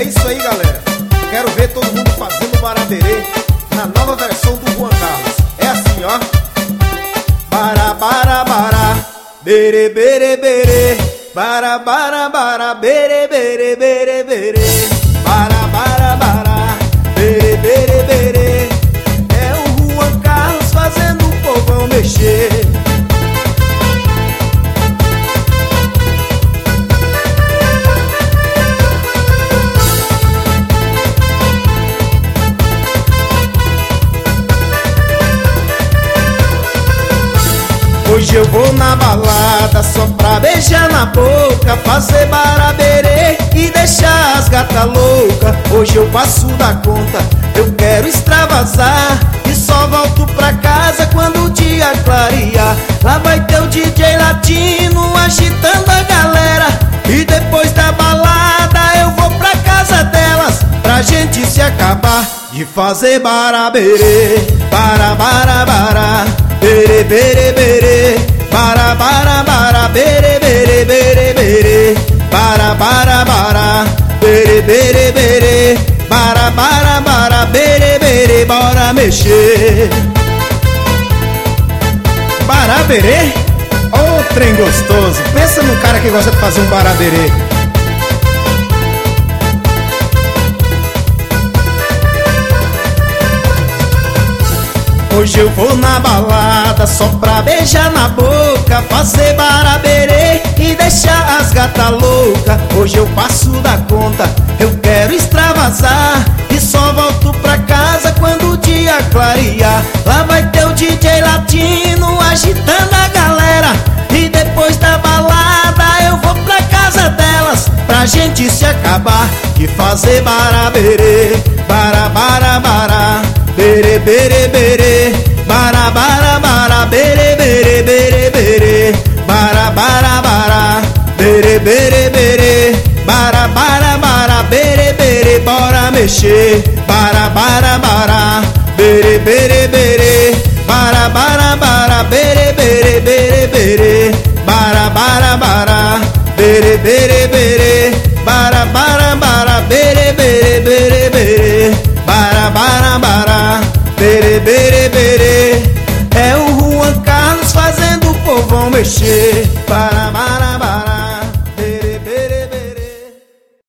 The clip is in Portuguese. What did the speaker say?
É isso aí, galera. Quero ver todo mundo fazendo baraberê na nova versão do Juan Carlos. É assim, ó. Bara, bara, bara, bere, bere, bere. Bara, bara, bara, bere, bere, bere, bere. Bara, bara, bara, bere, bere, bere. É o Juan Carlos fazendo o povão mexer. Hoje eu vou na balada só pra beijar na boca, fazer baraberê e deixar as gatas loucas. Hoje eu passo da conta, eu quero extravasar e só volto pra casa quando o dia clarear. Lá vai ter o DJ latino agitando a galera e depois da balada eu vou pra casa delas pra gente se acabar de fazer baraberê. Bara, bara, bara, bere, bere, bere. Bara, bara, bara, bere, bere, bere, bere. Bara, bara, bara, bere, bere, bere. Bara, bara, bara, bere, bere. Bora mexer. Baraberê? Ô, trem gostoso. Pensa no cara que gosta de fazer um baraberê. Hoje eu vou na balada só pra beijar na boca, fazer baraberê e deixar as gatas loucas. Hoje eu passo da conta, eu quero extravasar e só volto pra casa quando o dia clarear. Lá vai ter o DJ latino agitando a galera e depois da balada eu vou pra casa delas pra gente se acabar de fazer baraberê. Bara, bara, bara, bere, bere, bere. Bara, bara, bara, bere, bere, bere, bere. Bara, bara, bara, bere, bere, bere. Bara, bara, bara, bere, bere. Bora mexer. Bara, bara, bara, bere, bere, bere. Bara, bara, bara, bere, bere, bere, bere. Bara, bara, bara, bere, bere, bere. Bara, bara, bara, bere, bere, bere, bere. Bara, bara, bara, bere, bere, bere. É o Juan Carlos fazendo o povão mexer.